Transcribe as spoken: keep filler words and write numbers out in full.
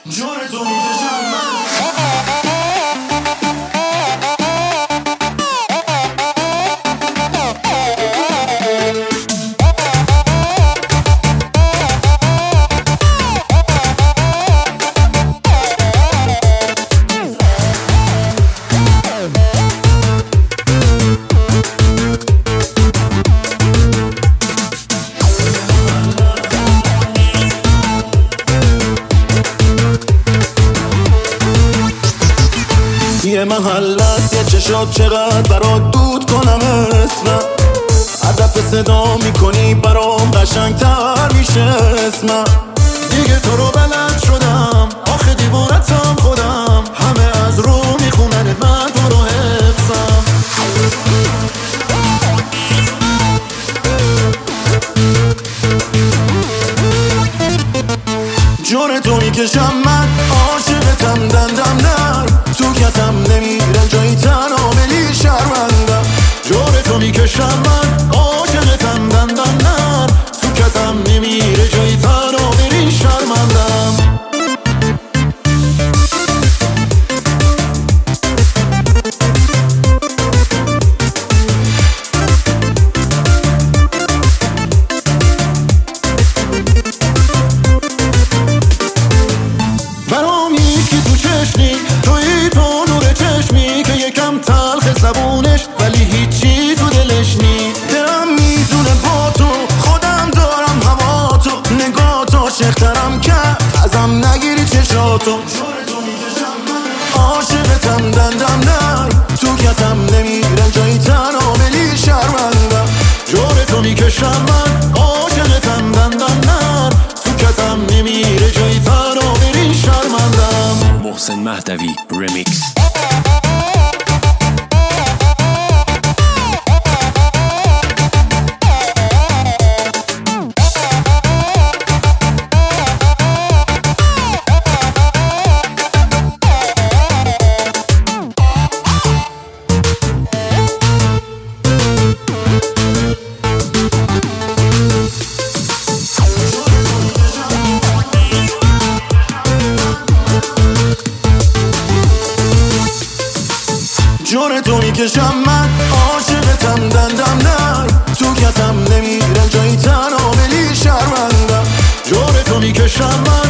جون تو میکشم من. یه محل است یه چشات چقدر برات دود کنم اسمم. هدف صدا میکنی برام قشنگتر میشه اسمم. دیگه تو رو بلد شدم آخه دیوونتم خودم. همه از رو میخونن من تو رو حفظم. جون تو میکشم من عاشقتم دندم نر. تو کتم نمیرم جایی تنها بلی شرمندم. جون تو میکشم من عاشقتم دندم نر. تو کتم نمیره جایی تنها بلی شرمندم. برام هیچی تو چشمی توی تو نور چشمی که یکم تلخ زبونش ولی هیچی تو دلش نی. دلم میزونه با تو خودم دارم هوا تو. نگاه تو عاشقترم کرد ازم نگیری چشاتو. عاشقتم دندم نر. تو کتم نمیرم جایی تنها بلی شرمندم. جور تو میکشم من عاشقتم دندم نر. تو کتم نمیره جایی تنها بلی شرمندم. محسن مهدوی ریمیکس. جون تو میکشم من عاشقتم دندم نر. تو کتم نمیرم جایی تنها بلی شرمندم. جون تو میکشم من